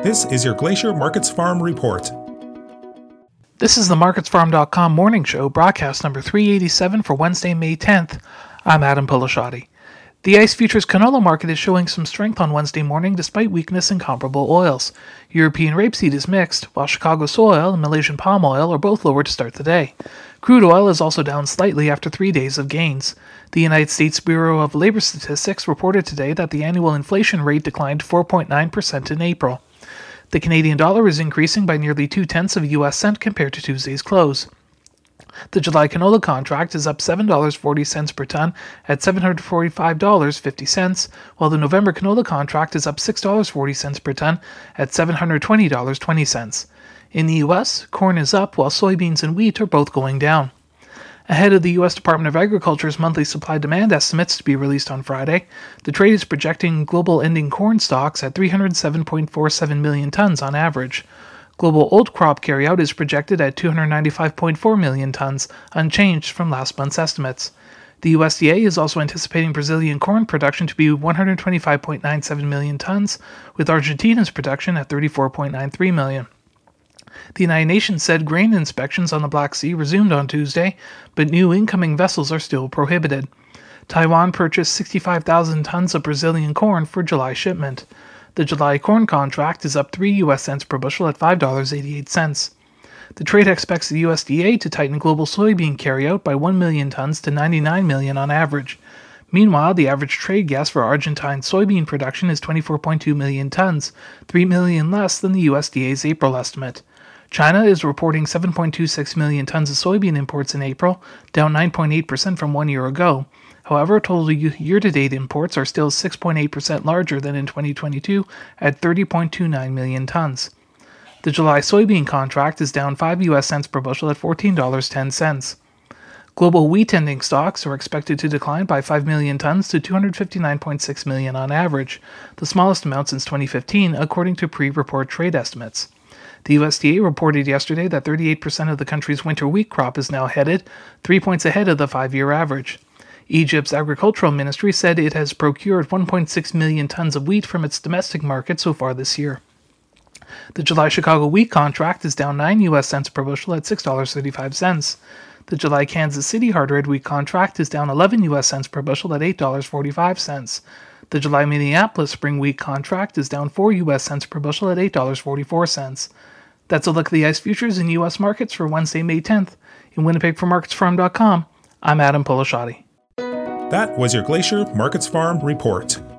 This is your Glacier Markets Farm Report. This is the MarketsFarm.com morning show, broadcast number 387 for Wednesday, May 10th. I'm Adam Pilasciatti. The ICE futures canola market is showing some strength on Wednesday morning despite weakness in comparable oils. European rapeseed is mixed, while Chicago soy oil and Malaysian palm oil are both lower to start the day. Crude oil is also down slightly after 3 days of gains. The United States Bureau of Labor Statistics reported today that the annual inflation rate declined 4.9% in April. The Canadian dollar is increasing by nearly 0.2 of a U.S. cent compared to Tuesday's close. The July canola contract is up $7.40 per ton at $745.50, while the November canola contract is up $6.40 per ton at $720.20. In the U.S., corn is up while soybeans and wheat are both going down. Ahead of the U.S. Department of Agriculture's monthly supply-demand estimates to be released on Friday, the trade is projecting global ending corn stocks at 307.47 million tons on average. Global old crop carryout is projected at 295.4 million tons, unchanged from last month's estimates. The USDA is also anticipating Brazilian corn production to be 125.97 million tons, with Argentina's production at 34.93 million. The United Nations said grain inspections on the Black Sea resumed on Tuesday, but new incoming vessels are still prohibited. Taiwan purchased 65,000 tons of Brazilian corn for July shipment. The July corn contract is up 3 U.S. cents per bushel at $5.88. The trade expects the USDA to tighten global soybean carryout by 1 million tons to 99 million on average. Meanwhile, the average trade gas for Argentine soybean production is 24.2 million tons, 3 million less than the USDA's April estimate. China is reporting 7.26 million tons of soybean imports in April, down 9.8% from 1 year ago. However, total year-to-date imports are still 6.8% larger than in 2022 at 30.29 million tons. The July soybean contract is down 5 U.S. cents per bushel at $14.10. Global wheat ending stocks are expected to decline by 5 million tons to 259.6 million on average, the smallest amount since 2015, according to pre-report trade estimates. The USDA reported yesterday that 38% of the country's winter wheat crop is now headed, 3 points ahead of the 5-year average. Egypt's agricultural ministry said it has procured 1.6 million tons of wheat from its domestic market so far this year. The July Chicago wheat contract is down 9 U.S. cents per bushel at $6.35. The July Kansas City hard red wheat contract is down 11 U.S. cents per bushel at $8.45. The July Minneapolis spring wheat contract is down 4 U.S. cents per bushel at $8.44. That's a look at the ICE futures in U.S. markets for Wednesday, May 10th. In Winnipeg for MarketsFarm.com, I'm Adam Pilasciatti. That was your Glacier Markets Farm Report.